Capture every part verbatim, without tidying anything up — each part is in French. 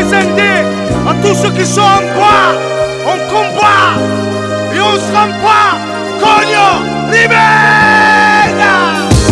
représenter à tous ceux qui sont en bas. On combat et on se rend pas. Cogno, libera.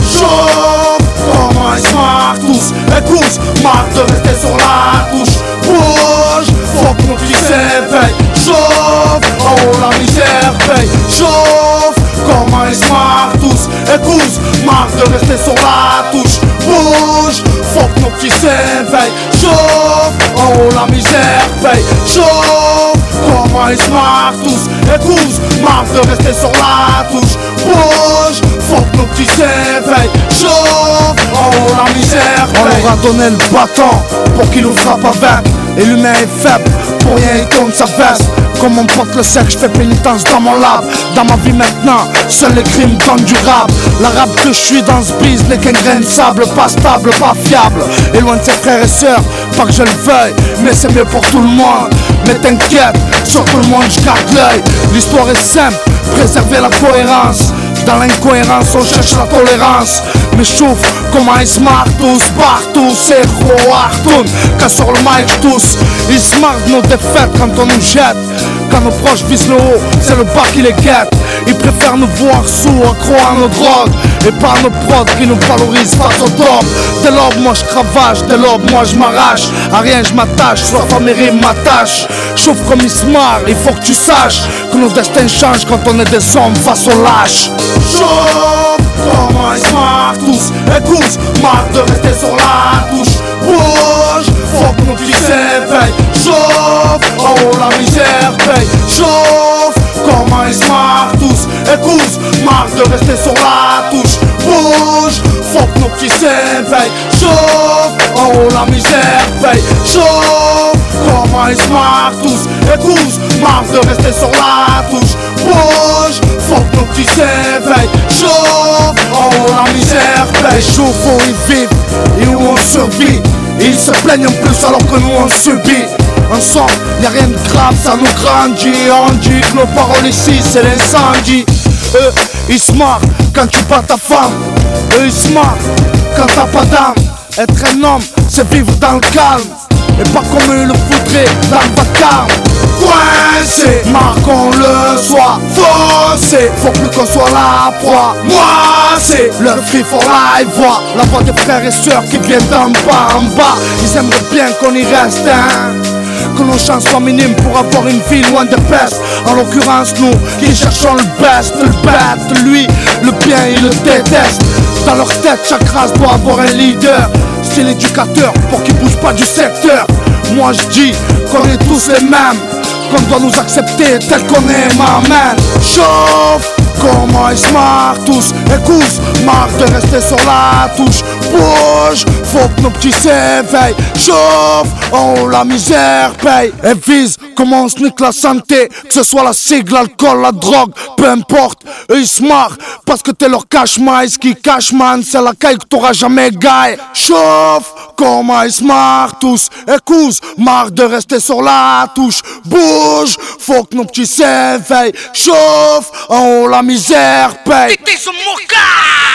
Chauffe, comment ils se marrent tous. Écoute, marre de rester sur la touche. Bouge, faut que nos petits s'éveillent. Chauffe, oh la misère paye. Chauffe, comment ils se marrent tous. Écoute, marre de rester sur la touche. Bouge, faut que nos petits s'éveillent. Chauffe, oh la misère paye. Chauffe, comment ils se marrent tous. Écoute, marre de rester sur la touche. Bouge, faut que nos petits s'éveillent. Chauffe, oh la misère paye. On leur a donné le bâton pour qu'ils nous frappent avec. Et l'humain est faible, pour rien il tourne sa veste. Comme mon pote le sait que je fais pénitence dans mon lab. Dans ma vie maintenant, seuls les crimes donnent du rap. La rap que je suis dans ce bise n'est qu'un grain de sable. Pas stable, pas fiable. Et loin de ses frères et sœurs, pas que je le veuille, mais c'est mieux pour tout le monde. Mais t'inquiète, sur tout le monde je garde l'œil. L'histoire est simple, préserver la cohérence. Dans l'incohérence on cherche la tolérance. Mais chauffe, comment ils se marrent tous partout. C'est gros Artoun, quand sur le mic je tousse. Ils se marrent de nos défaites quand on nous jette. Quand nos proches visent le haut, c'est le bas qui les guette. Ils préfèrent nous voir sous, accro à nos drogues. Et pas nos prods qui nous valorisent face au top. Dès l'aube moi je cravache, dès l'aube moi je m'arrache. À rien je m'attache, soit femme et rime m'attache. Chauffe comme ils se marrent, il faut que tu saches que nos destins changent quand on est des hommes face aux lâches. Chauffe, comment ils se marrent tous. Écoute, marre de rester sur la touche. Bouge, faut que nos petits s'éveillent. Chauffe, oh la misère paye. Chauffe, comment ils se marrent tous. Écoute, marre de rester sur la touche. Bouge, faut que nos petits s'éveillent. Chauffe, oh la misère paye. Chauffe, comment ils se marrent tous. Écoute, marre de rester sur la touche. Bouge, faut que nos petits s'éveillent. Chauffe, oh la misère paye. Chauffe où ils vivent et où on survit. Et ils se plaignent en plus alors que nous on subit. Ensemble, y'a rien de grave, ça nous grandit. On dit que nos paroles ici c'est l'incendie. Eux, ils se marrent quand tu bats ta femme. Eux, ils se marrent quand t'as pas d'âme. Être un homme, c'est vivre dans le calme. Et pas comme eux le voudraient dans le vacarme. Coincé, marre qu'on le soit. Foncé, faut plus qu'on soit la proie. Moi c'est le free for life. Voix la voix des frères et sœurs qui viennent d'en bas en bas. Ils aimeraient bien qu'on y reste, hein. Que nos chances soient minimes pour avoir une vie loin des pestes. En l'occurrence nous qui cherchons le best, le bête, lui, le bien il le déteste. Dans leur tête chaque race doit avoir un leader. C'est l'éducateur pour qu'il bouge pas du secteur. Moi je dis qu'on est tous les mêmes, qu'on doit nous accepter tel qu'on est, m'amène. Chauffe, comment ils se marrent tous. Écoute, marre de rester sur la touche. Bouge, faut que nos petits s'éveillent. Chauffe, oh la misère paye. Et vise, comment on se nique la santé. Que ce soit la cigle, l'alcool, la drogue, peu importe. Eux ils se marrent parce que t'es leur cache-maille. Ce qui cache man, c'est la caille que t'auras jamais gagne. Chauffe, comment ils se marrent tous. Écoute, marre de rester sur la touche. Bouge, faut que nos petits s'éveillent. Chauffe, oh la misère paye. T'es son moka.